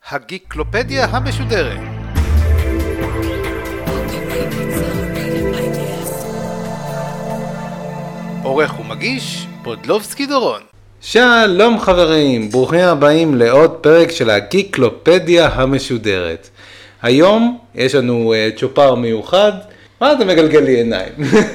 הגיקלופדיה המשודרת. עורך ומגיש פודלובסקי דורון. שלום חברים, ברוכים הבאים לעוד פרק של הגיקלופדיה המשודרת. היום יש לנו צ'ופר מיוחד. מה אתה מגלגל לי עיניים?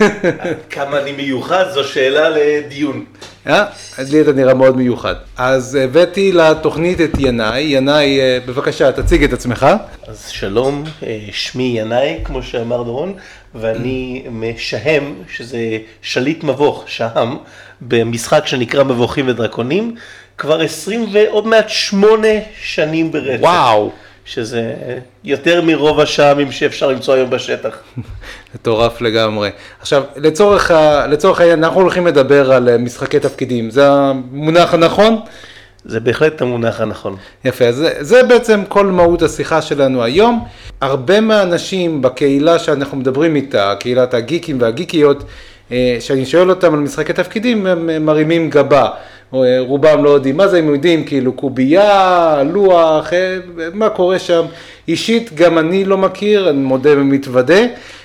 כמה אני מיוחד? זו שאלה לדיון. אז לי אתה נראה מאוד מיוחד. אז הבאתי לתוכנית את ינאי. ינאי, בבקשה, תציג את עצמך. אז שלום, שמי ינאי, כמו שאמר דורון, ואני משהם, שזה שליט מבוך, שהם, במשחק שנקרא מבוכים ודרקונים, כבר 20 ועוד מעט 8 שנים ברצף. וואו. שזה יותר מרוב השעמים שאפשר למצוא היום בשטח. מטורף לגמרי. עכשיו, לצורך העניין, אנחנו הולכים לדבר על משחקי תפקידים. זה המונח הנכון? זה בהחלט המונח הנכון. יפה, זה בעצם כל מהות השיחה שלנו היום. הרבה מהאנשים בקהילה שאנחנו מדברים איתה, קהילת הגיקים והגיקיות, שאני שואל אותם על משחקי תפקידים, הם מרימים גבה. רובם לא יודעים מה זה, הם יודעים כאילו קובייה, לוח, מה קורה שם. אישית גם אני לא מכיר, אני מודה ומתוודה,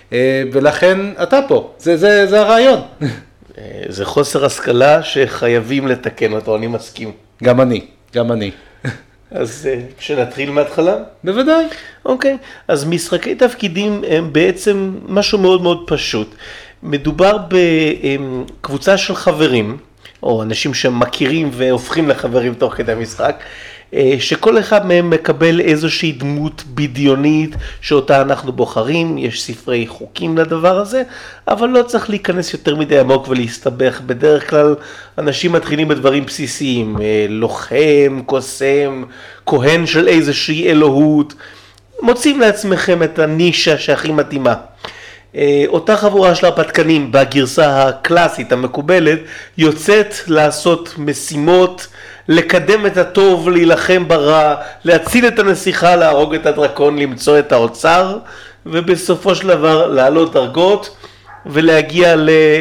ולכן אתה פה, זה הרעיון. זה חוסר השכלה שחייבים לתקן אותו, אני מסכים. גם אני. אז שנתחיל מההתחלה? בוודאי. אוקיי, אז משחקי תפקידים הם בעצם משהו מאוד מאוד פשוט. מדובר בקבוצה של חברים, או אנשים שמכירים והופכים לחברים תוך כדי המשחק, שכל אחד מהם מקבל איזושהי דמות בדיונית שאותה אנחנו בוחרים, יש ספרי חוקים לדבר הזה, אבל לא צריך להיכנס יותר מדי עמוק ולהסתבך. בדרך כלל אנשים מתחילים בדברים בסיסיים, לוחם, קוסם, כהן של איזושהי אלוהות, מוצאים לעצמכם את הנישה שהכי מתאימה. אותה חבורה של הרפתקנים בגרסה הקלאסית המקובלת יוצאת לעשות משימות, לקדם את הטוב, להילחם ברע, להציל את הנסיכה, להרוג את הדרקון, למצוא את האוצר, ובסופו של דבר לעלות דרגות ולהגיע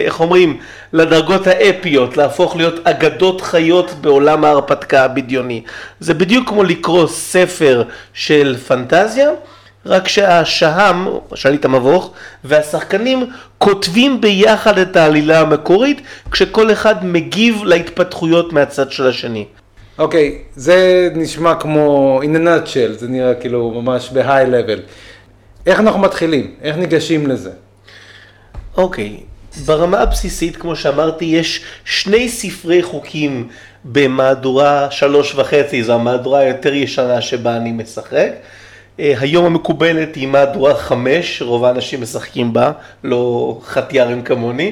לדרגות האפיות, להפוך להיות אגדות חיות בעולם ההרפתקה הבדיוני. זה בדיוק כמו לקרוא ספר של פנטזיה, רק שהשהם, שליט המבוך, והשחקנים כותבים ביחד את העלילה המקורית, כשכל אחד מגיב להתפתחויות מהצד של השני. אוקיי, זה נשמע כמו in a nutshell, זה נראה כאילו ממש ב-high level. איך אנחנו מתחילים? איך ניגשים לזה? אוקיי, ברמה הבסיסית, כמו שאמרתי, יש 2 ספרי חוקים במהדורה 3.5, זו המהדורה היותר ישנה שבה אני משחק. היום המקובלת היא מהדורה 5, רוב האנשים משחקים בה, לא חתיארים כמוני.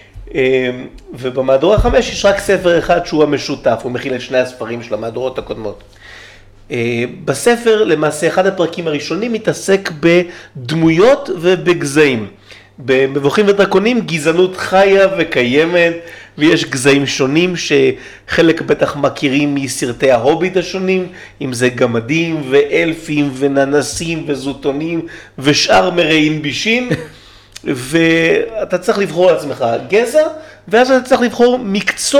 ובמהדורה 5 יש רק ספר אחד שהוא המשותף, הוא מכיל את 2 הספרים של המהדורות הקודמות. בספר למעשה אחד הפרקים הראשונים מתעסק בדמויות ובגזעים. במבוכים ודרקונים גזענות חיה וקיימת, ויש גזעים שונים שחלק בטח מכירים מסרטי ההוביט השונים, אם זה גמדים ואלפים וננסים וזוטונים ושאר מרעין בישין, ואתה צריך לבחור לעצמך גזע, ואז אתה צריך לבחור מקצוע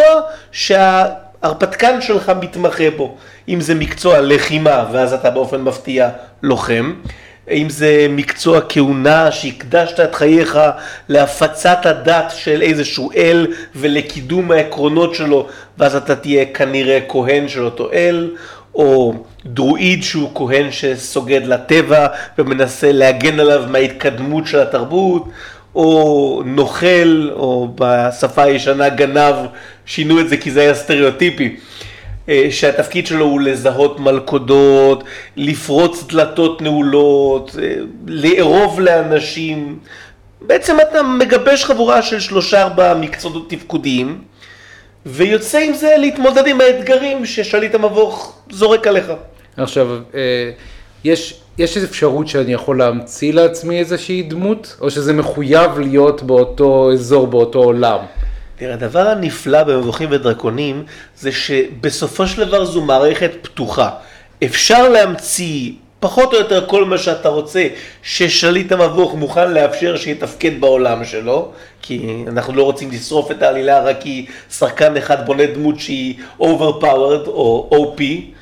שההרפתקן שלך מתמחה בו. אם זה מקצוע לחימה, ואז אתה באופן מפתיע לוחם, אם זה מקצוע כהונה שהקדשת את חייך להפצת הדת של איזשהו אל ולקידום העקרונות שלו, ואז אתה תהיה כנראה כהן של אותו אל, או דרואיד שהוא כהן שסוגד לטבע ומנסה להגן עליו מההתקדמות של התרבות, או נוכל, או בשפה הישנה גנב, שינו את זה כי זה היה סטריאוטיפי. שהתפקיד שלו הוא לזהות מלכודות, לפרוץ דלתות נעולות, לערוב לאנשים. בעצם אתה מגבש חבורה של 3-4 מקצועות תפקודיים, ויוצא עם זה להתמודד עם האתגרים ששליט המבוך זורק עליך. עכשיו, יש אפשרות שאני יכול להמציא לעצמי איזושהי דמות, או שזה מחויב להיות באותו אזור, באותו עולם? תראה, הדבר הנפלא במבוכים ודרקונים זה שבסופו של דבר זו מערכת פתוחה. אפשר להמציא פחות או יותר כל מה שאתה רוצה ששליט המבוך מוכן לאפשר שיתפקד בעולם שלו, כי אנחנו לא רוצים לשרוף את העלילה רק כי שחקן אחד בונה דמות שהיא overpowered או OP,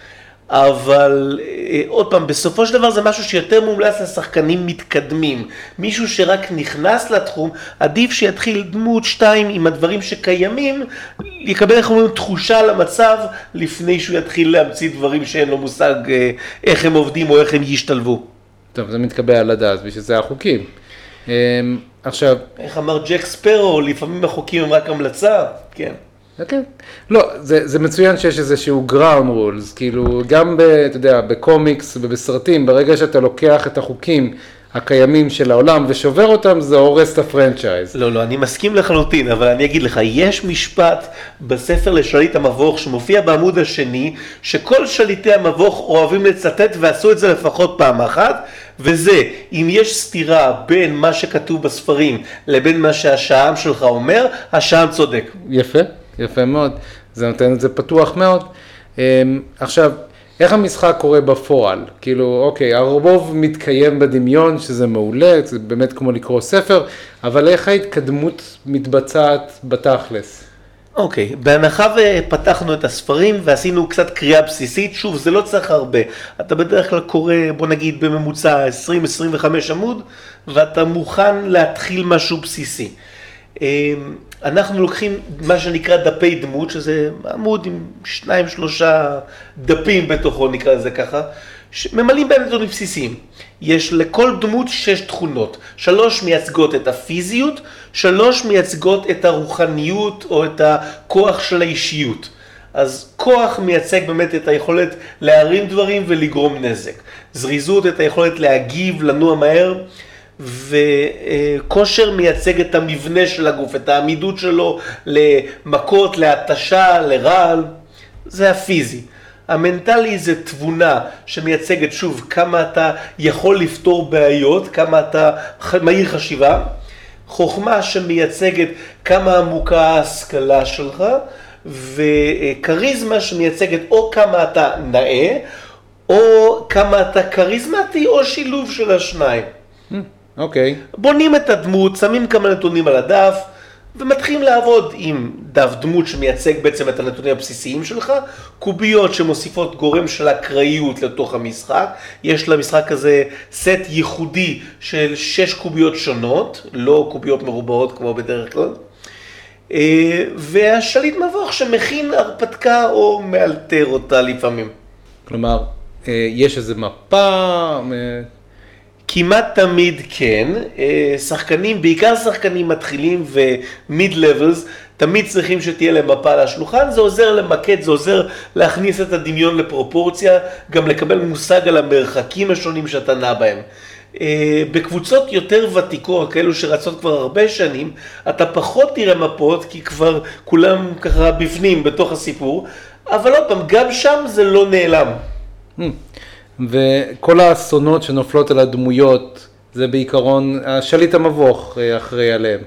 אבל עוד פעם, בסופו של דבר זה משהו שיותר מומלץ לשחקנים מתקדמים. מישהו שרק נכנס לתחום, עדיף שיתחיל דמות 2 עם הדברים שקיימים, יקבל איך אומרים תחושה למצב, לפני שהוא יתחיל להמציא דברים שאין לו מושג איך הם עובדים או איך הם ישתלבו. טוב, זה מתקבע על הדעת, בשביל זה החוקים. עכשיו... איך אמר ג'ק ספרו, לפעמים החוקים הם רק המלצה, כן. כן. לא, זה מצוין שיש איזשהו ground rules, כאילו גם אתה יודע, בקומיקס ובסרטים, ברגע שאתה לוקח את החוקים הקיימים של העולם ושובר אותם, זה הורס את הפרנצ'ייז. לא, אני מסכים לחלוטין, אבל אני אגיד לך, יש משפט בספר לשליט המבוך שמופיע בעמוד השני, שכל שליטי המבוך אוהבים לצטט ועשו את זה לפחות פעם אחת, וזה, אם יש סתירה בין מה שכתוב בספרים לבין מה שהשעם שלך אומר, השעם צודק. יפה. יפה מאוד, זה נותן את זה פתוח מאוד. עכשיו, איך המשחק קורה בפועל? כאילו, אוקיי, הרוב מתקיים בדמיון, שזה מעולה, זה באמת כמו לקרוא ספר, אבל איך ההתקדמות מתבצעת בתכלס? אוקיי, בהנחה ופתחנו את הספרים ועשינו קצת קריאה בסיסית, שוב, זה לא צריך הרבה. אתה בדרך כלל קורא, בוא נגיד, בממוצע 20-25 עמוד, ואתה מוכן להתחיל משהו בסיסי. אנחנו לוקחים מה שנקרא דפי דמות, שזה עמוד עם 2-3 דפים בתוכו, נקרא לזה ככה, שממלאים בהם נתונים בסיסיים. יש לכל דמות 6 תכונות, 3 מייצגות את הפיזיות, 3 מייצגות את הרוחניות או את הכוח של האישיות. אז כוח מייצג באמת את היכולת להרים דברים ולגרום נזק. זריזות את היכולת להגיב, לנוע מהר, וכושר מייצג את המבנה של הגוף, את העמידות שלו למכות, להתשה, לרעל, זה הפיזי. המנטלי זה תבונה שמייצגת שוב כמה אתה יכול לפתור בעיות, כמה אתה מהיר חשיבה. חוכמה שמייצגת כמה עמוקה ההשכלה שלך, וכריזמה שמייצגת או כמה אתה נאה, או כמה אתה כריזמטי, או שילוב של השניים. אוקיי. בונים את הדמות, שמים כמה נתונים על הדף, ומתחילים לעבוד עם דף דמות שמייצג בעצם את הנתונים הבסיסיים שלך, קוביות שמוסיפות גורם של אקראיות לתוך המשחק, יש למשחק הזה סט ייחודי של 6 קוביות שונות, לא קוביות מרובעות כמו בדרך כלל, והשליט מבוך שמכין הרפתקה או מאלתר אותה לפעמים. כלומר, יש איזו מפה... כמעט תמיד כן, שחקנים, בעיקר שחקנים מתחילים ומיד-לבלס, תמיד צריכים שתהיה להם מפה על השולחן, זה עוזר למקד, זה עוזר להכניס את הדמיון לפרופורציה, גם לקבל מושג על המרחקים השונים שאתה נע בהם. בקבוצות יותר ותיקות, כאלו שרצות כבר הרבה שנים, אתה פחות תראה מפות, כי כבר כולם ככה בפנים, בתוך הסיפור, אבל עוד פעם, גם שם זה לא נעלם. וכל האסונות שנופלות על הדמויות, זה בעיקרון השליט המבוך אחראי עליהם.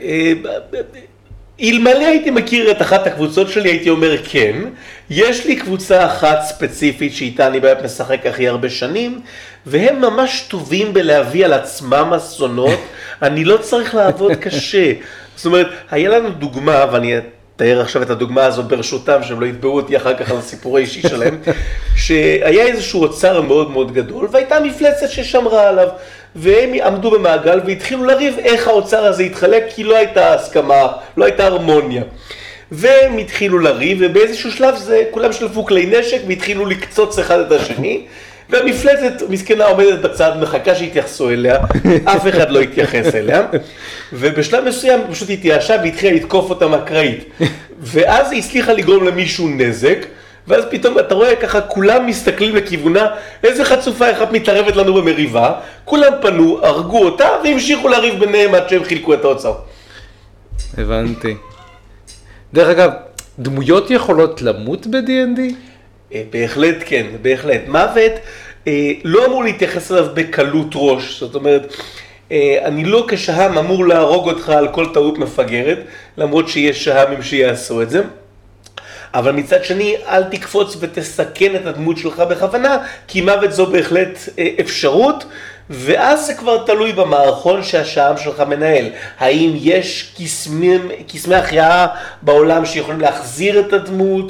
אלמלא הייתי מכיר את אחת הקבוצות שלי, הייתי אומר כן. יש לי קבוצה אחת ספציפית שאיתה אני באמת משחק הכי הרבה שנים, והם ממש טובים בלהביא על עצמם אסונות. אני לא צריך לעבוד קשה. זאת אומרת, היה לנו דוגמה, ואני אתאר עכשיו את הדוגמה הזו ברשותם, שהם לא יתבעו אותי אחר כך על הסיפור האישי שלהם, שהיה איזשהו אוצר מאוד מאוד גדול, והייתה מפלצת ששמרה עליו, והם עמדו במעגל והתחילו לריב איך האוצר הזה יתחלק, כי לא הייתה הסכמה, לא הייתה הרמוניה. והם התחילו לריב, ובאיזשהו שלב זה, כולם שלפו כלי נשק והתחילו לקצוץ אחד את השני, והמפלצת מסכנה עומדת בצד, מחכה שהתייחסו אליה, אף אחד לא התייחס אליה, ובשלב מסוים פשוט התייאשה והתחילה לתקוף אותה אקראית. ואז היא הצליחה לגרום למישהו נזק, ואז פתאום אתה רואה ככה, כולם מסתכלים לכיוונה, איזה חצופה אחת מתערבת לנו במריבה, כולם פנו, הרגו אותה, והמשיכו לריב ביניהם עד שהם חילקו את האוצר. הבנתי. דרך אגב, דמויות יכולות למות ב-D&D? בהחלט כן, בהחלט. מוות לא אמור להתייחס אליו בקלות ראש, זאת אומרת, אני לא כשהם אמור להרוג אותך על כל טעות מפגרת, למרות שיש שהם שיעשו את זה. אבל מצד שני, אל תקפוץ ותסכן את הדמות שלך בכוונה, כי מוות זו בהחלט אפשרות, ואז זה כבר תלוי במערכון שהשעם שלך מנהל. האם יש קסמי החייאה בעולם שיכולים להחזיר את הדמות,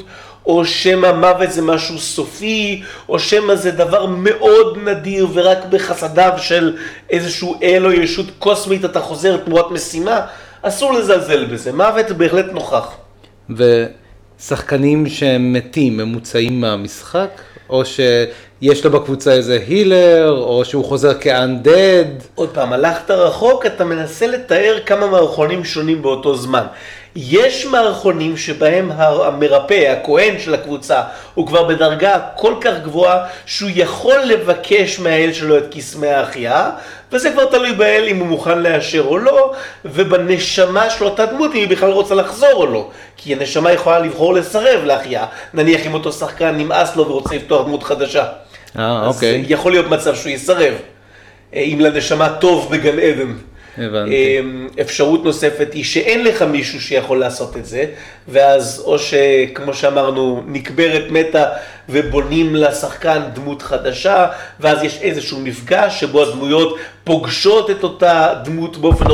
או שמא מוות זה משהו סופי, או שמא זה דבר מאוד נדיר ורק בחסדיו של איזשהו אל או ישות קוסמית אתה חוזר תמורת משימה, אסור לזלזל בזה, מוות בהחלט נוכח. ושחקנים שהם מתים, הם מוצאים מהמשחק? או שיש לו בקבוצה איזה הילר, או שהוא חוזר כאנדד? עוד פעם, הלכת רחוק, אתה מנסה לתאר כמה מערכונים שונים באותו זמן. יש מערכונים שבהם המרפא, הכהן של הקבוצה, הוא כבר בדרגה כל כך גבוהה שהוא יכול לבקש מהאל שלו את קסמי ההחייאה, וזה כבר תלוי באל אם הוא מוכן לאשר או לא, ובנשמה של אותה דמות אם היא בכלל רוצה לחזור או לא. כי הנשמה יכולה לבחור לסרב להחייאה, נניח אם אותו שחקן נמאס לו ורוצה לפתוח דמות חדשה. אוקיי. אז יכול להיות מצב שהוא יסרב, אם לנשמה טוב בגן עדן. הבנתי. אפשרות נוספת היא שאין לך מישהו שיכול לעשות את זה, ואז או שכמו שאמרנו נקברת מתה ובונים לשחקן דמות חדשה, ואז יש איזשהו מפגש שבו הדמויות פוגשות את אותה דמות באופן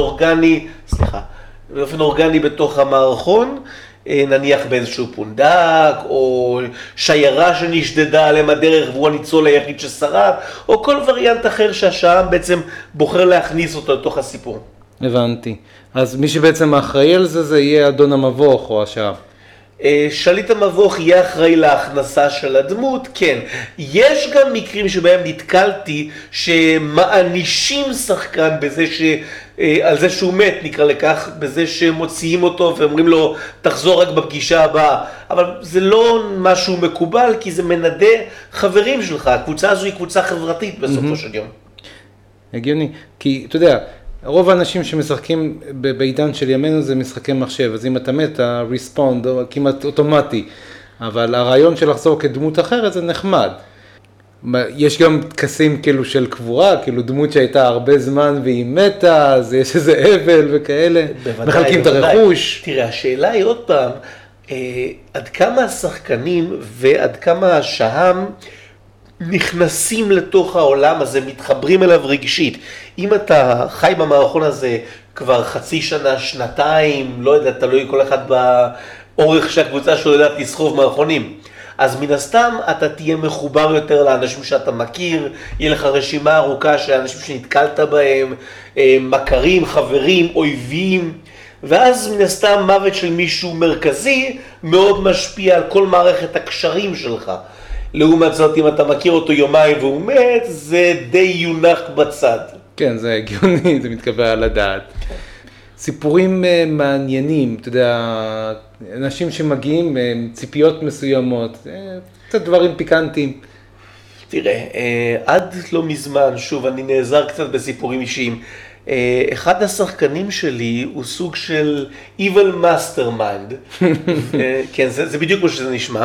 אורגני בתוך המערכון, נניח באיזשהו פונדק, או שיירה שנשדדה עליהם הדרך והוא הניצול היחיד ששרד, או כל וריאנט אחר שהשעם בעצם בוחר להכניס אותו לתוך הסיפור. הבנתי. אז מי שבעצם האחראי על זה, זה יהיה אדון המבוך או השעם? שליט המבוך יהיה אחראי להכנסה של הדמות, כן. יש גם מקרים שבהם נתקלתי שמענישים שחקן בזה על זה שהוא מת, נקרא לכך, בזה שמוציאים אותו ואומרים לו תחזור רק בפגישה הבאה, אבל זה לא משהו מקובל כי זה מנדה חברים שלך, הקבוצה הזו היא קבוצה חברתית בסופו של יום. הגיוני, כי אתה יודע, רוב האנשים שמשחקים בעידן של ימינו זה משחקי מחשב, אז אם אתה מת, הרספונד כמעט אוטומטי, אבל הרעיון של לחזור כדמות אחרת זה נחמד. יש גם טקסים כאילו של קבורה, כאילו דמות שהייתה הרבה זמן והיא מתה, אז יש איזה אבל וכאלה, מחלקים את הרכוש. תראה, השאלה היא עוד פעם, עד כמה השחקנים ועד כמה השהם נכנסים לתוך העולם הזה, מתחברים אליו רגשית. אם אתה חי במערכון הזה כבר חצי שנה, שנתיים, לא יודע, תלוי כל אחד באורך שהקבוצה שלו יודעת לסחוב מערכונים. אז מן הסתם אתה תהיה מחובר יותר לאנשים שאתה מכיר, יהיה לך רשימה ארוכה של אנשים שנתקלת בהם, מכרים, חברים, אויבים, ואז מן הסתם מוות של מישהו מרכזי מאוד משפיע על כל מערכת הקשרים שלך. לעומת זאת, אם אתה מכיר אותו יומיים והוא מת, זה די יונח בצד. כן, זה הגיוני, זה מתקבל על הדעת. סיפורים מעניינים, אתה יודע, אנשים שמגיעים עם ציפיות מסוימות, קצת דברים פיקנטיים. תראה, עד לא מזמן, שוב, אני נעזר קצת בסיפורים אישיים. אחד השחקנים שלי הוא סוג של evil mastermind, כן, זה בדיוק כמו שזה נשמע.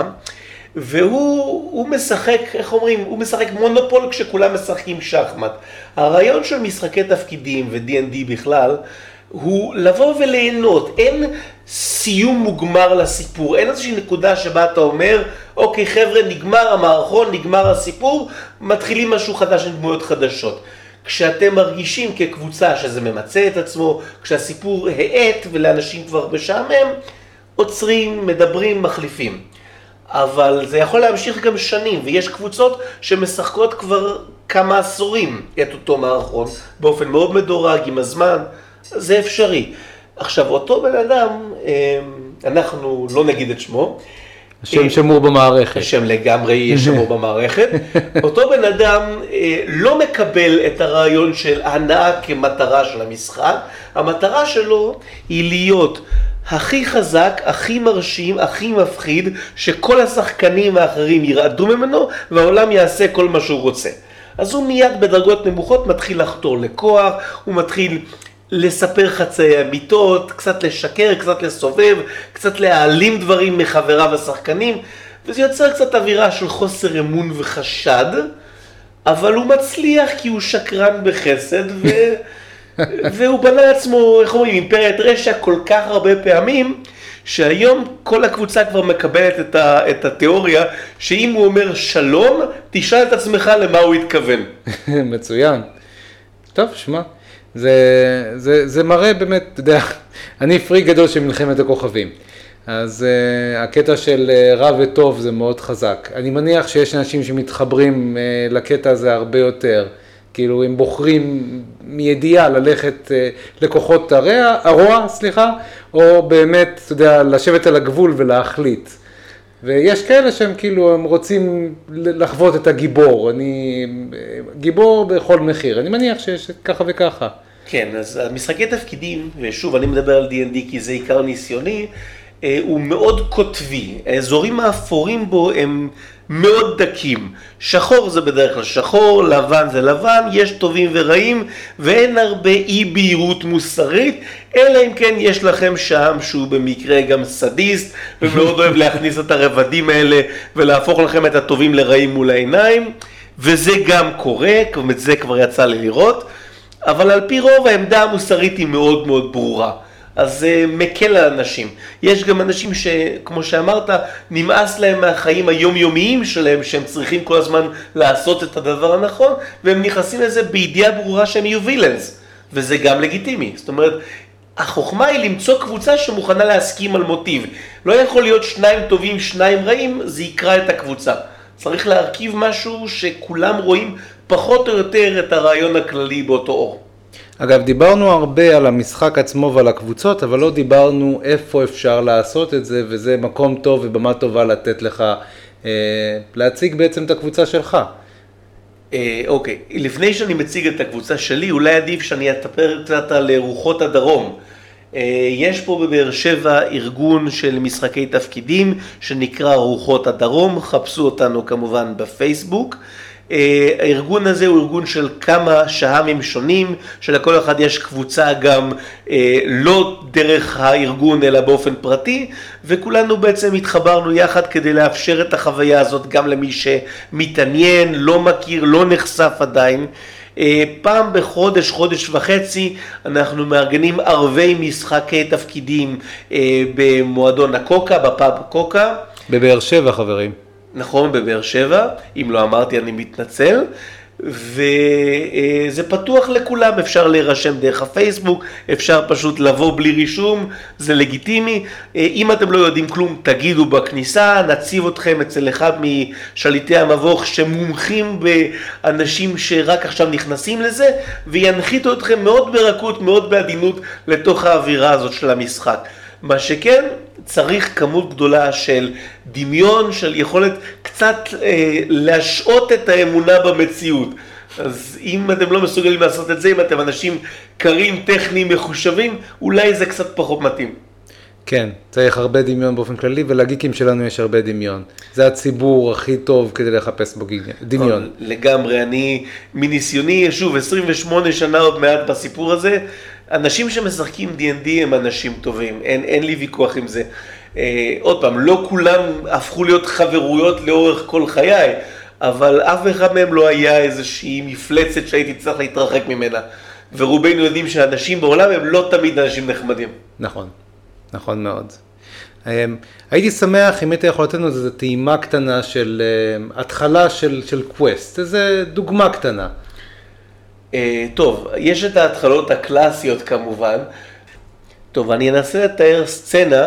והוא משחק, איך אומרים, הוא משחק מונופול כשכולם משחקים שחמט. הרעיון של משחקי תפקידים ו-D&D בכלל, הוא לבוא וליהנות, אין סיום מוגמר לסיפור, אין איזושהי נקודה שבה אתה אומר, אוקיי חבר'ה, נגמר המערכון, נגמר הסיפור, מתחילים משהו חדש עם דמויות חדשות. כשאתם מרגישים כקבוצה שזה ממצא את עצמו, כשהסיפור האט ולאנשים כבר משעמם, עוצרים, מדברים, מחליפים. אבל זה יכול להמשיך גם שנים, ויש קבוצות שמשחקות כבר כמה עשורים את אותו מערכון, באופן מאוד מדורג עם הזמן, זה אפשרי. עכשיו, אותו בן אדם, אנחנו לא נגיד את שמו. השם שמור במערכת. השם לגמרי יהיה שמור במערכת. אותו בן אדם לא מקבל את הרעיון של הנאה כמטרה של המשחק, המטרה שלו היא להיות הכי חזק, הכי מרשים, הכי מפחיד, שכל השחקנים האחרים ירעדו ממנו, והעולם יעשה כל מה שהוא רוצה. אז הוא מיד בדרגות נמוכות מתחיל לחתור לכוח, הוא מתחיל לספר חצאי אמיתות, קצת לשקר, קצת לסובב, קצת להעלים דברים מחבריו השחקנים, וזה יוצר קצת אווירה של חוסר אמון וחשד, אבל הוא מצליח כי הוא שקרן בחסד, והוא בנה עצמו, איך אומרים, אימפריית רשע כל כך הרבה פעמים, שהיום כל הקבוצה כבר מקבלת את התיאוריה, שאם הוא אומר שלום, תשאל את עצמך למה הוא התכוון. מצוין. טוב, שמע, זה מראה באמת, אתה יודע, אני פריק גדול של מלחמת הכוכבים. אז הקטע של רע וטוב זה מאוד חזק. אני מניח שיש אנשים שמתחברים לקטע הזה הרבה יותר. כאילו הם בוחרים מידיעה ללכת לכוחות הרוע, או באמת, אתה יודע, לשבת על הגבול ולהחליט. ויש כאלה שהם כאילו, הם רוצים לחוות את הגיבור. אני גיבור בכל מחיר. אני מניח שיש ככה וככה. כן, אז המשחקי תפקידים, ושוב, אני מדבר על D&D כי זה עיקר ניסיוני, הוא מאוד כותבי. האזורים האפורים בו הם מאוד דקים. שחור זה בדרך כלל שחור, לבן זה לבן, יש טובים ורעים, ואין הרבה אי בהירות מוסרית, אלא אם כן יש לכם שם שהוא במקרה גם סדיסט, ומאוד אוהב להכניס את הרבדים האלה, ולהפוך לכם את הטובים לרעים מול העיניים, וזה גם קורה, את זה כבר יצא לי לראות, אבל על פי רוב העמדה המוסרית היא מאוד מאוד ברורה. אז זה מקל על אנשים. יש גם אנשים שכמו שאמרת, נמאס להם מהחיים היומיומיים שלהם, שהם צריכים כל הזמן לעשות את הדבר הנכון, והם נכנסים לזה בידיעה ברורה שהם יהיו וילנס, וזה גם לגיטימי. זאת אומרת, החוכמה היא למצוא קבוצה שמוכנה להסכים על מוטיב. לא יכול להיות שניים טובים, שניים רעים, זה יקרא את הקבוצה. צריך להרכיב משהו שכולם רואים פחות או יותר את הרעיון הכללי באותו אור. אגב, דיברנו הרבה על המשחק עצמו ועל הקבוצות, אבל לא דיברנו איפה אפשר לעשות את זה, וזה מקום טוב ובמה טובה לתת לך, להציג בעצם את הקבוצה שלך. אוקיי, לפני שאני מציג את הקבוצה שלי, אולי עדיף שאני אתפר קצת על רוחות הדרום. יש פה בבאר שבע ארגון של משחקי תפקידים, שנקרא רוחות הדרום, חפשו אותנו כמובן בפייסבוק. הארגון הזה הוא ארגון של כמה שהמים שונים, שלכל אחד יש קבוצה גם לא דרך הארגון אלא באופן פרטי, וכולנו בעצם התחברנו יחד כדי לאפשר את החוויה הזאת גם למי שמתעניין, לא מכיר, לא נחשף עדיין. פעם בחודש, חודש וחצי, אנחנו מארגנים ערבי משחקי תפקידים במועדון הקוקה, בפאב קוקה. בבאר שבע, חברים. נכון, בבאר שבע, אם לא אמרתי אני מתנצל, וזה פתוח לכולם, אפשר להירשם דרך הפייסבוק, אפשר פשוט לבוא בלי רישום, זה לגיטימי. אם אתם לא יודעים כלום, תגידו בכניסה, נציב אתכם אצל אחד משליטי המבוך שמומחים באנשים שרק עכשיו נכנסים לזה, וינחיתו אתכם מאוד ברכות, מאוד בעדינות לתוך האווירה הזאת של המשחק. מה שכן, צריך כמות גדולה של דמיון, של יכולת קצת להשעות את האמונה במציאות. אז אם אתם לא מסוגלים לעשות את זה, אם אתם אנשים קרים, טכניים, מחושבים, אולי זה קצת פחות מתאים. כן, צריך הרבה דמיון באופן כללי, ולגיקים שלנו יש הרבה דמיון. זה הציבור הכי טוב כדי לחפש בו דמיון. לגמרי, אני מניסיוני, שוב, 28 שנה עוד מעט בסיפור הזה, אנשים שמשחקים D&D הם אנשים טובים, אין לי ויכוח עם זה. עוד פעם, לא כולם הפכו להיות חברויות לאורך כל חיי, אבל אף אחד מהם לא היה איזושהי מפלצת שהייתי צריך להתרחק ממנה. ורובנו יודעים שאנשים בעולם הם לא תמיד אנשים נחמדים. נכון, נכון מאוד. הייתי שמח אם היית יכול לתת לנו איזו טעימה קטנה של התחלה של קווסט, איזו דוגמה קטנה. טוב, יש את ההתחלות הקלאסיות כמובן. טוב, אני אנסה לתאר סצנה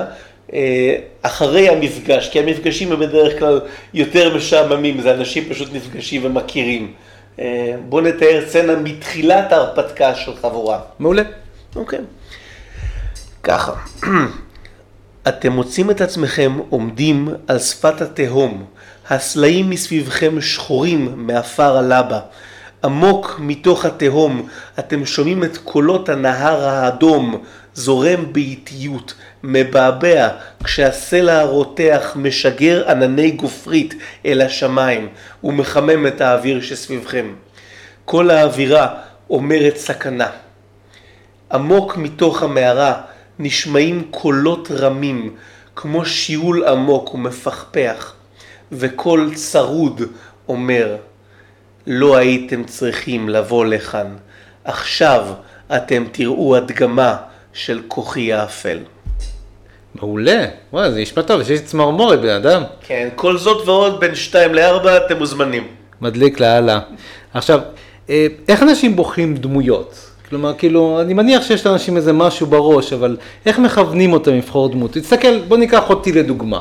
אחרי המפגש, כי המפגשים הם בדרך כלל יותר משעממים, זה אנשים פשוט נפגשים ומכירים. בואו נתאר סצנה מתחילת ההרפתקה של חבורה. מעולה. אוקיי. ככה. אתם מוצאים את עצמכם עומדים על שפת התהום, הסלעים מסביבכם שחורים מאפר הלבה. עמוק מתוך התהום אתם שומעים את קולות הנהר האדום זורם באיטיות, מבעבע כשהסלע הרותח משגר ענני גופרית אל השמיים ומחמם את האוויר שסביבכם. כל האווירה אומרת סכנה. עמוק מתוך המערה נשמעים קולות רמים כמו שיעול עמוק ומפחפח, וקול צרוד אומר, לא הייתם צריכים לבוא לכאן, עכשיו אתם תראו הדגמה של כוחי האפל. מעולה, וואי, זה נשמע טוב, יש צמרמורת בן אדם. כן, כל זאת ועוד בין 2 ל-4 אתם מוזמנים. מדליק להלאה. עכשיו, איך אנשים בוחרים דמויות? כלומר, כאילו, אני מניח שיש לאנשים איזה משהו בראש, אבל איך מכוונים אותם לבחור דמות? תסתכל, בוא ניקח אותי לדוגמה.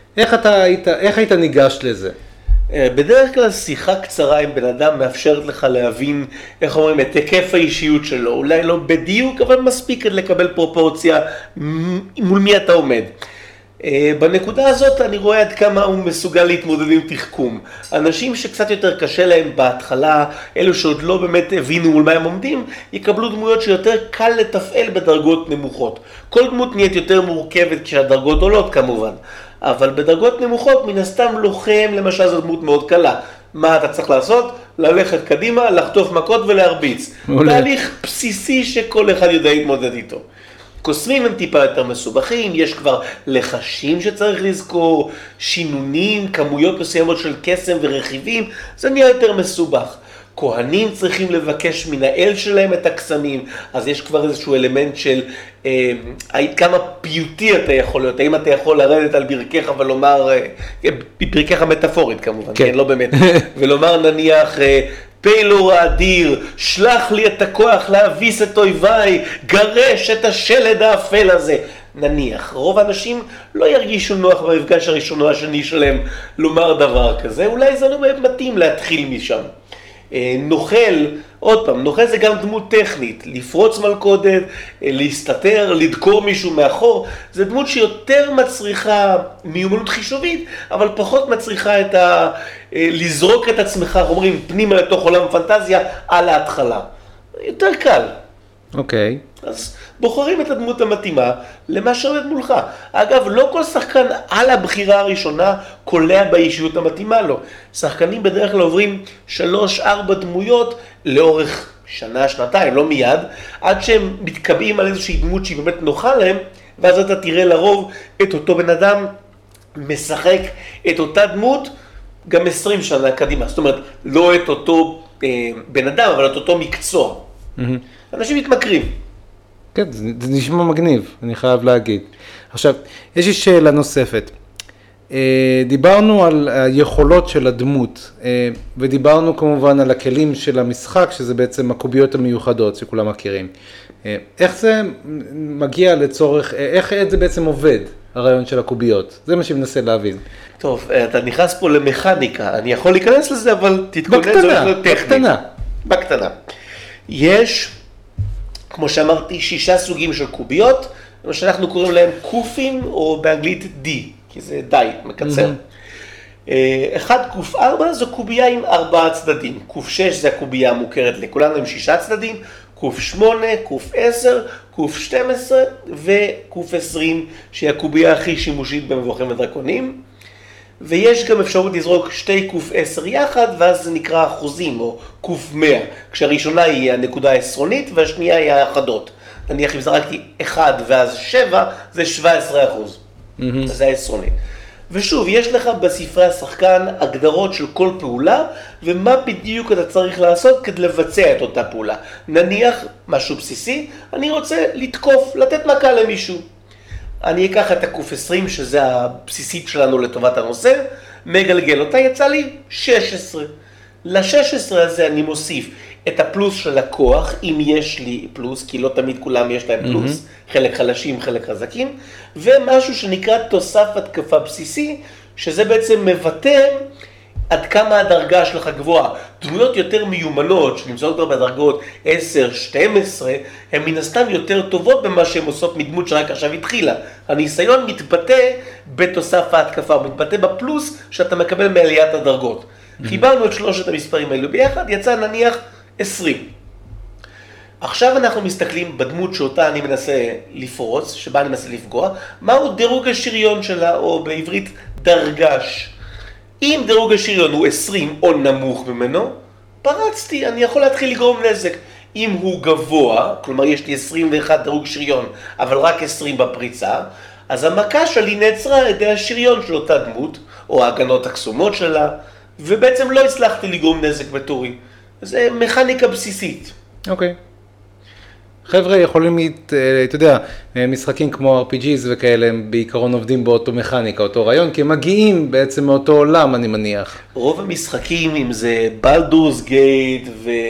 איך היית ניגש לזה? בדרך כלל שיחה קצרה עם בן אדם מאפשרת לך להבין, איך אומרים, את היקף האישיות שלו. אולי לא בדיוק, אבל מספיק לקבל פרופורציה מול מי אתה עומד. בנקודה הזאת אני רואה עד כמה הוא מסוגל להתמודד עם תחכום. אנשים שקצת יותר קשה להם בהתחלה, אלו שעוד לא באמת הבינו מול מה הם עומדים, יקבלו דמויות שיותר קל לתפעל בדרגות נמוכות. כל דמות נהיית יותר מורכבת כשהדרגות עולות כמובן. אבל בדרגות נמוכות, מן הסתם לוחם, למשל זו דמות מאוד קלה. מה אתה צריך לעשות? ללכת קדימה, לחטוף מכות ולהרביץ. תהליך בסיסי שכל אחד יודע להתמודד איתו. קוסמים הם טיפה יותר מסובכים, יש כבר לחשים שצריך לזכור, שינונים, כמויות מסוימות של קסם ורכיבים, זה נהיה יותר מסובך. כהנים צריכים לבקש מן האל שלהם את הקסמים, אז יש כבר איזשהו אלמנט של כמה פיוטי אתה יכול להיות, האם אתה יכול לרדת על ברכך ולומר, ברכך מטאפורית כמובן, כן, לא באמת, ולומר נניח, פיילור האדיר, שלח לי את הכוח להביס את אויביי, גרש את השלד האפל הזה. נניח, רוב האנשים לא ירגישו נוח במפגש הראשון או השני שלהם לומר דבר כזה, אולי זה לא באמת מתאים להתחיל משם. נוכל, עוד פעם, נוכל זה גם דמות טכנית, לפרוץ מלכודת, להסתתר, לדקור מישהו מאחור, זה דמות שיותר מצריכה מיומנות חישובית, אבל פחות מצריכה לזרוק את עצמך, אומרים, פנימה לתוך עולם פנטזיה על ההתחלה. יותר קל. אוקיי. אז בוחרים את הדמות המתאימה למה שעומד מולך. אגב, לא כל שחקן על הבחירה הראשונה קולע באישיות המתאימה לו. שחקנים בדרך כלל עוברים 3-4 דמויות לאורך שנה, שנתיים, לא מיד, עד שהם מתקבעים על איזושהי דמות שהיא באמת נוחה להם, ואז אתה תראה לרוב את אותו בן אדם משחק את אותה דמות גם 20 שנה קדימה. זאת אומרת, לא את אותו בן אדם, אבל את אותו מקצוע. אנשים מתמכרים. כן, זה נשמע מגניב, אני חייב להגיד. עכשיו, יש לי שאלה נוספת. דיברנו על היכולות של הדמות, ודיברנו כמובן על הכלים של המשחק, שזה בעצם הקוביות המיוחדות שכולם מכירים. איך זה מגיע לצורך, איך זה בעצם עובד, הרעיון של הקוביות? זה מה שמנסה להבין. טוב, אתה נכנס פה למכניקה, אני יכול להיכנס לזה, אבל תתכונן, זה הולך טכנית. בקטנה. יש, כמו שאמרתי, 6 סוגים של קוביות, מה שאנחנו קוראים להם קופים, או באנגלית D, כי זה די, מקצר. 1 קוף 4 זו קובייה עם 4 צדדים, קוף 6 זה הקובייה המוכרת לכולנו עם 6 צדדים, קוף 8, קוף 10, קוף 12 וקוף 20, שהיא הקובייה הכי שימושית במבוכים ודרקונים. ויש גם אפשרות לזרוק 2 קוף 10 יחד, ואז זה נקרא אחוזים, או קוף 100, כשהראשונה היא הנקודה העשרונית, והשנייה היא האחדות. נניח אם זרקתי 1 ואז 7, זה 17%. זה העשרוני. ושוב, יש לך בספרי השחקן הגדרות של כל פעולה, ומה בדיוק אתה צריך לעשות כדי לבצע את אותה פעולה. נניח, משהו בסיסי, אני רוצה לתקוף, לתת מכה למישהו. אני אקח את הקוף 20, שזה הבסיסית שלנו לטובת הנושא, מגלגל אותה, יצא לי 16. ל-16 הזה אני מוסיף את הפלוס של הכוח, אם יש לי פלוס, כי לא תמיד כולם יש להם פלוס, חלק חלשים, חלק חזקים, ומשהו שנקרא תוסף התקפה בסיסי, שזה בעצם מבטא עד כמה הדרגה שלך גבוהה. דמויות יותר מיומנות, שנמצאות כבר בדרגות 10, 12, הן מן הסתם יותר טובות במה שהן עושות מדמות שרק עכשיו התחילה. הניסיון מתבטא בתוסף ההתקפה, הוא מתבטא בפלוס שאתה מקבל מעליית הדרגות. חיברנו את 3 המספרים האלו ביחד, יצא נניח 20. עכשיו אנחנו מסתכלים בדמות שאותה אני מנסה לפרוץ, שבה אני מנסה לפגוע, מהו דירוג השריון שלה, או בעברית דרגש. אם דירוג השריון הוא 20 או נמוך ממנו, פרצתי, אני יכול להתחיל לגרום נזק. אם הוא גבוה, כלומר יש לי 21 דירוג שריון, אבל רק 20 בפריצה, אז המכה שלי נעצרה על ידי השריון של אותה דמות, או ההגנות הקסומות שלה, ובעצם לא הצלחתי לגרום נזק בתורי. זה מכניקה בסיסית. אוקיי. חבר'ה יכולים, אתה יודע, משחקים כמו RPGs וכאלה, הם בעיקרון עובדים באותו מכניקה, אותו רעיון, כי הם מגיעים בעצם מאותו עולם, אני מניח. רוב המשחקים, אם זה בלדורס גייט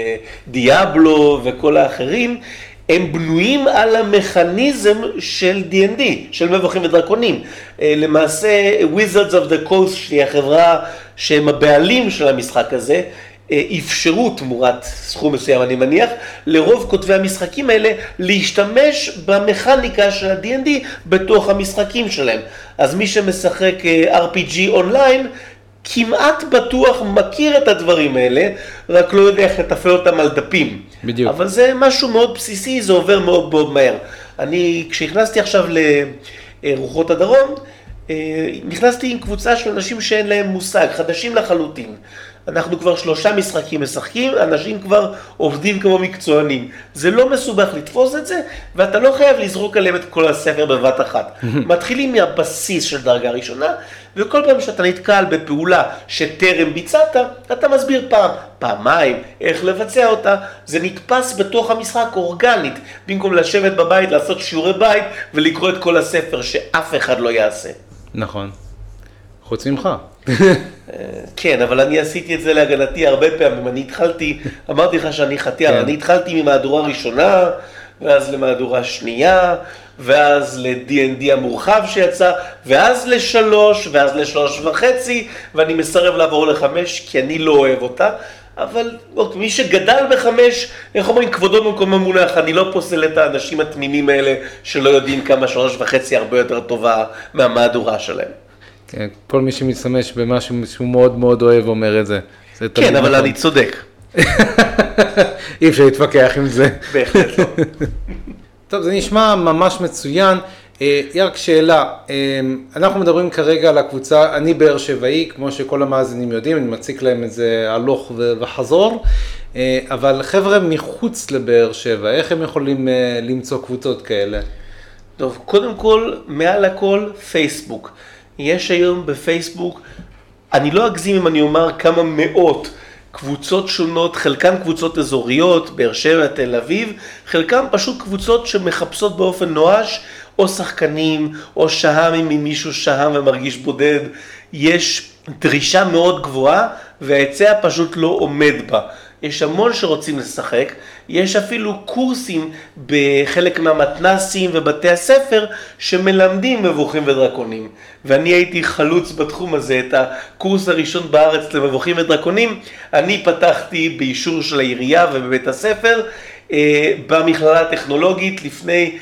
ודיאבלו וכל האחרים, הם בנויים על המכניזם של D&D, של מבוכים ודרקונים. למעשה, Wizards of the Coast, שהיא החברה שהם הבעלים של המשחק הזה, אפשרו תמורת סכום מסוים, אני מניח, לרוב כותבי המשחקים האלה להשתמש במכניקה של ה-D&D בתוך המשחקים שלהם. אז מי שמשחק RPG אונליין, כמעט בטוח מכיר את הדברים האלה, רק לא יודע איך לתפעל אותם על דפים. בדיוק. אבל זה משהו מאוד בסיסי, זה עובר מאוד מאוד מהר. כשהכנסתי עכשיו לרוחות הדרום, נכנסתי עם קבוצה של אנשים שאין להם מושג, חדשים לחלוטין. אנחנו כבר 3 משחקים משחקים, אנשים כבר עובדים כמו מקצוענים. זה לא מסובך לתפוס את זה, ואתה לא חייב לזרוק עליהם את כל הספר בבת אחת. מתחילים מהבסיס של דרגה ראשונה, וכל פעם שאתה נתקל בפעולה שטרם ביצעת, אתה מסביר פעמיים, איך לבצע אותה. זה נתפס בתוך המשחק אורגנית, במקום לשבת בבית, לעשות שיעורי בית, ולקרוא את כל הספר שאף אחד לא יעשה. נכון. חוץ ממך. כן, אבל אני עשיתי את זה להגנתי הרבה פעמים. אני התחלתי, אמרתי לך שאני חתיאר, אני התחלתי ממהדורה ראשונה, ואז למהדורה שנייה, ואז ל-D&D המורחב שיצא, ואז ל3, ואז ל3.5, ואני מסרב לעבור ל5, כי אני לא אוהב אותה. אבל מי שגדל ב5, איך אומרים, כבודו במקום המונח, אני לא פוסל את האנשים התמימים האלה, שלא יודעים כמה 3.5 הרבה יותר טובה מהמהדורה שלהם. כן, כל מי שמשתמש במשהו שהוא מאוד מאוד אוהב אומר את זה. כן, אבל אני צודק. אי אפשר להתווכח עם זה. בהחלט לא. טוב, זה נשמע ממש מצוין. רק שאלה, אנחנו מדברים כרגע על הקבוצה, אני באר שבעי, כמו שכל המאזינים יודעים, אני מציק להם את זה הלוך וחזור, אבל חבר'ה מחוץ לבאר שבע, איך הם יכולים למצוא קבוצות כאלה? טוב, קודם כל, מעל הכל, פייסבוק. יש היום בפייסבוק, אני לא אגזים אם אני אומר כמה מאות קבוצות שונות, חלקן קבוצות אזוריות, באר שבע, תל אביב, חלקן פשוט קבוצות שמחפשות באופן נואש, או שחקנים, או שהמים ממישהו שהם ומרגיש בודד. יש דרישה מאוד גבוהה, וההיצע פשוט לא עומד בה. יש המון שרוצים לשחק, יש אפילו קורסים בחלק מהמתנסים ובתי הספר שמלמדים מבוכים ודרקונים. ואני הייתי חלוץ בתחום הזה, את הקורס הראשון בארץ למבוכים ודרקונים, אני פתחתי באישור של העירייה ובבית הספר, במכללה הטכנולוגית לפני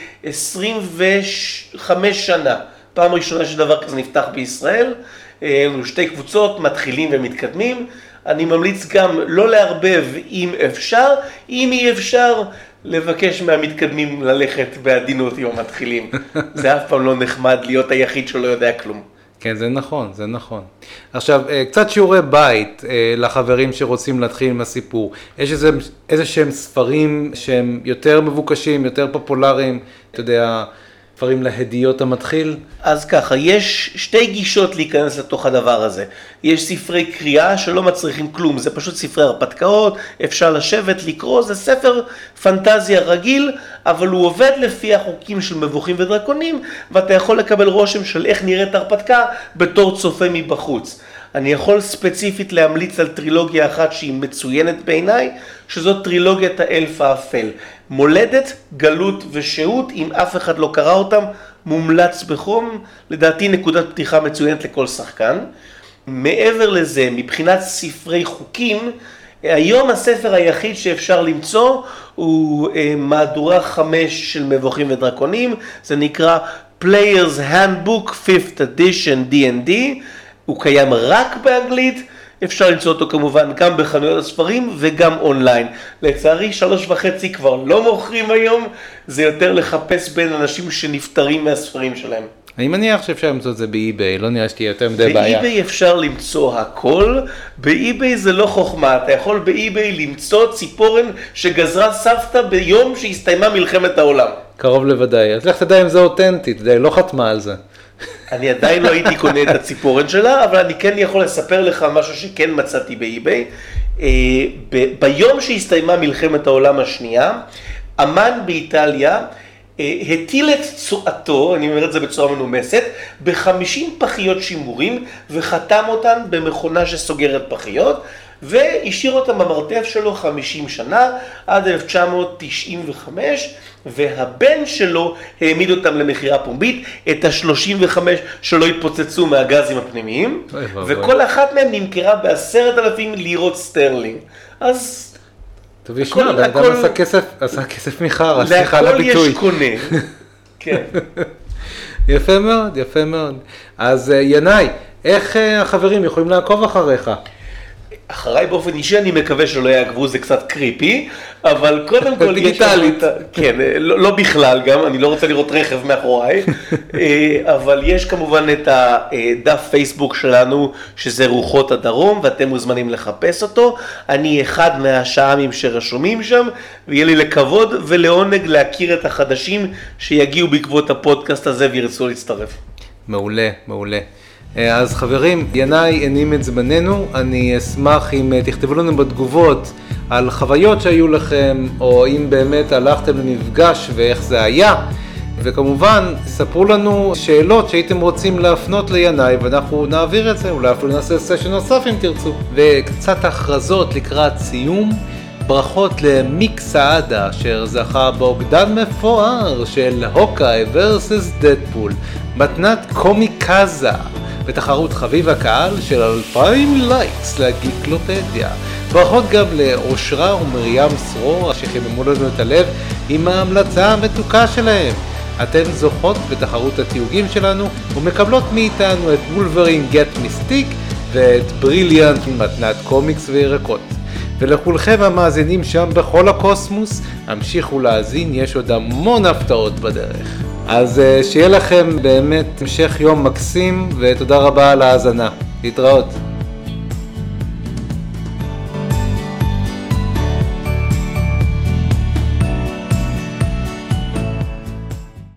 25 שנה. פעם ראשונה שדבר כזה נפתח בישראל, 2 קבוצות, מתחילים ומתקדמים. אני ממליץ גם לא לערבב אם אפשר, אם אי אפשר לבקש מהמתקדמים ללכת בעדינות עם המתחילים. זה אף פעם לא נחמד להיות היחיד שלא יודע כלום. כן, זה נכון, זה נכון. עכשיו, קצת שיעורי בית לחברים שרוצים להתחיל עם הסיפור. יש איזה שהם ספרים שהם יותר מבוקשים, יותר פופולריים, אתה יודע, ספרים להדיות המתחיל? אז ככה, יש 2 גישות להיכנס לתוך הדבר הזה. יש ספרי קריאה שלא מצריכים כלום, זה פשוט ספרי הרפתקאות, אפשר לשבת, לקרוא, זה ספר פנטזיה רגיל, אבל הוא עובד לפי החוקים של מבוכים ודרקונים, ואתה יכול לקבל רושם של איך נראית הרפתקה בתור צופה מבחוץ. אני יכול ספציפית להמליץ על טרילוגיה אחת שהיא מצוינת בעיניי, שזאת טרילוגיית האלף האפל. מולדת, גלות ושהות, אם אף אחד לא קרא אותם, מומלץ בחום, לדעתי נקודת פתיחה מצוינת לכל שחקן. מעבר לזה, מבחינת ספרי חוקים, היום הספר היחיד שאפשר למצוא הוא מהדורה 5 של מבוכים ודרקונים, זה נקרא Player's Handbook 5th Edition D&D, הוא קיים רק באנגלית, אפשר למצוא אותו כמובן גם בחנויות הספרים וגם אונליין. לצערי 3.5 כבר לא מוכרים היום, זה יותר לחפש בין אנשים שנפטרים מהספרים שלהם. אני מניח שאפשר למצוא את זה באי-ביי, לא נראה שתהיה יותר מדי בעיה. באי-ביי אפשר למצוא הכל, באי-ביי זה לא חוכמה, אתה יכול באי-ביי למצוא ציפורן שגזרה סבתא ביום שהסתיימה מלחמת העולם. קרוב לוודאי, אז לך תדע אם זה אותנטי, תדע, לא חתמה על זה. אני עדיין לא הייתי קונה את הציפורן שלה, אבל אני כן יכול לספר לך משהו שכן מצאתי באי-ביי. ביום שהסתיימה מלחמת העולם השנייה, אמן באיטליה, הטיל את צועתו, אני אומר את זה בצורה מנומסת, ב50 פחיות שימורים, וחתם אותן במכונה שסוגרת פחיות, והשאיר אותם במרתף שלו 50 שנה, עד 1995, והבן שלו העמיד אותם למכירה פומבית, את ה-35 שלא התפוצצו מהגזים הפנימיים, וכל אחת מהם נמכרה ב10,000 לירות סטרלינג. אז טוב, ישמע, באדם עשה כסף מחר, סליחה לביטוי. להכל יש קונה, כן. יפה מאוד, יפה מאוד. אז ינאי, איך החברים יכולים לעקוב אחריך? אחריי באופן אישי אני מקווה שלא יעקבו, זה קצת קריפי, אבל קודם כל דיגיטלית. כן, לא בכלל גם, אני לא רוצה לראות רכב מאחוריי, אבל יש כמובן את הדף פייסבוק שלנו, שזה רוחות הדרום, ואתם מוזמנים לחפש אותו. אני אחד מהשעמים שרשומים שם, ויהיה לי לכבוד ולעונג להכיר את החדשים שיגיעו בעקבות הפודקאסט הזה וירצו להצטרף. מעולה, מעולה. אז חברים, ינאי הנים את זמננו, אני אשמח אם תכתבו לנו בתגובות על חוויות שהיו לכם, או אם באמת הלכתם למפגש ואיך זה היה, וכמובן ספרו לנו שאלות שהייתם רוצים להפנות לינאי, ואנחנו נעביר את זה, אולי אפילו נעשה סשן נוסף אם תרצו. וקצת הכרזות לקראת סיום, ברכות למיק סעדה, אשר זכה באוגדן מפואר של הוקאי ורסס דדפול, מתנת קומיקזה, בתחרות חביב הקהל של 2,000 לייקס לגיקלופדיה. ברכות גם לאושרה ומרים סרור, שחיממו לנו את הלב עם ההמלצה המתוקה שלהם. אתן זוכות בתחרות התיוגים שלנו ומקבלות מאיתנו את וולברין גט מיסטיק ואת בריליאנט מתנת קומיקס וירקות. ולכולכם המאזינים שם בכל הקוסמוס, המשיכו להאזין, יש עוד המון הפתעות בדרך. אז שיהיה לכם באמת המשך יום מקסים, ותודה רבה על ההאזנה. להתראות.